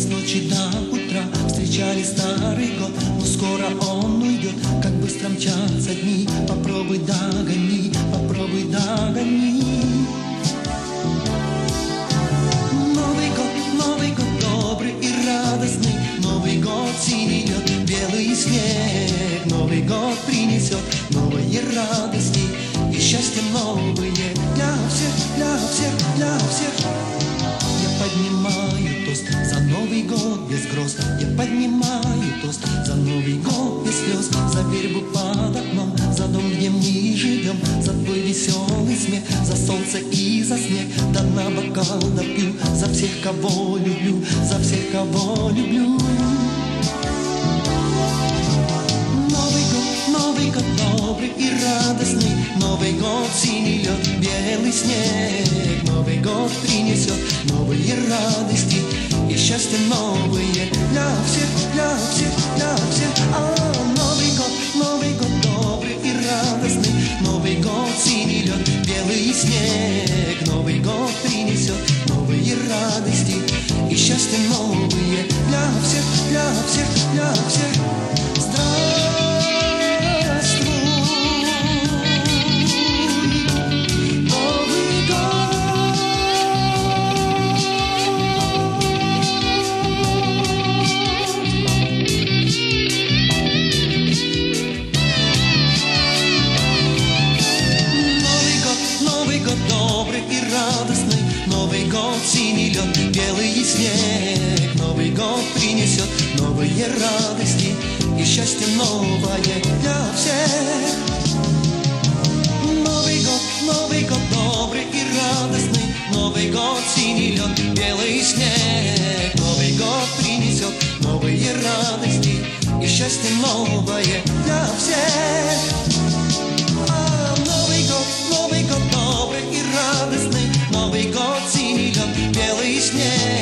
с ночи до утра встречали старый год, но скоро он уйдет, как быстро мчатся дни. Попробуй догони, попробуй догони. Новый год добрый и радостный, Новый год синий лед, белый снег. Новый год принесет новые радости и счастье новые для всех, для всех, для всех. Я поднимаю тост за Новый год без гроз. Я поднимаю тост за Новый год без слез. За вербу под окном, за дом, где мы живем, за твой веселый смех, за солнце и за снег. Да на бокал допью за всех, кого люблю, за всех, кого люблю. Новый год добрый и радостный, Новый год синий лед, белый снег. Новый год принесет новые радости и счастье новые для всех, для всех, для всех. Новый год добрый и радостный, Новый год синий лед, белый снег. Новый год принесет новые радости и счастье новые для всех, для всех, для всех. Новый год синий лед, белый снег. Новый год принесет новые радости и счастье новое для всех. Новый год добрый и радостный, Новый год синий лед, белый снег. Новый год принесет новые радости и счастье новое для всех. Новый год добрый и радостный, Новый год синий лед, белый снег.